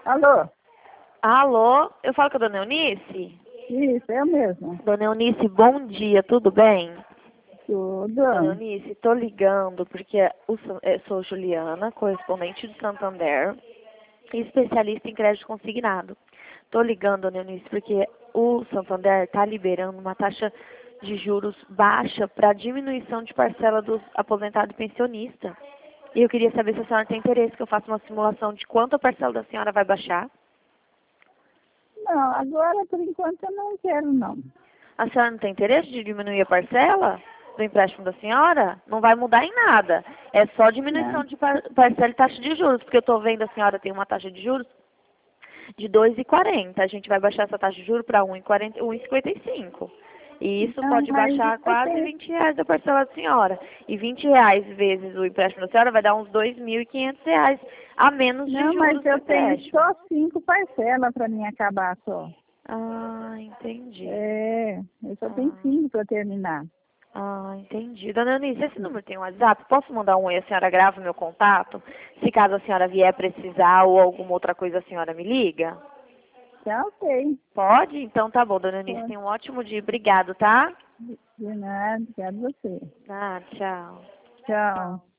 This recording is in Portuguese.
Alô? Alô, eu falo com a dona Eunice? Isso, é mesmo. Dona Eunice, bom dia, tudo bem? Tudo. Dona Eunice, tô ligando porque sou Juliana, correspondente do Santander e especialista em crédito consignado. Tô ligando, Dona Eunice, porque o Santander está liberando uma taxa de juros baixa para diminuição de parcela dos aposentados e pensionistas. E eu queria saber se a senhora tem interesse que eu faça uma simulação de quanto a parcela da senhora vai baixar. Não, agora por enquanto eu não quero não. A senhora não tem interesse de diminuir a parcela do empréstimo da senhora? Não vai mudar em nada. É só diminuição Não. de parcela e taxa de juros, porque eu estou vendo a senhora tem uma taxa de juros de 2,40. A gente vai baixar essa taxa de juros para 1,55. E isso Não, pode mas baixar eu quase tenho... R$ 20 da parcela da senhora. E R$ 20 vezes o empréstimo da senhora vai dar uns R$ 2.500 a menos de Não, mas juros do eu tenho empréstimo. só 5 parcelas para mim acabar só. Ah, entendi. É, eu só tenho Ah. 5 para terminar. Ah, entendi. Dona Eunice, esse número tem um WhatsApp? Posso mandar um oi? A senhora grava o meu contato? Se caso a senhora vier precisar ou alguma outra coisa, a senhora me liga? Tá ok. Pode? Então tá bom, Dona Eunice. Pode. Tenha um ótimo dia. Obrigado, tá? De nada, obrigado a você. Ah, tchau. Tchau.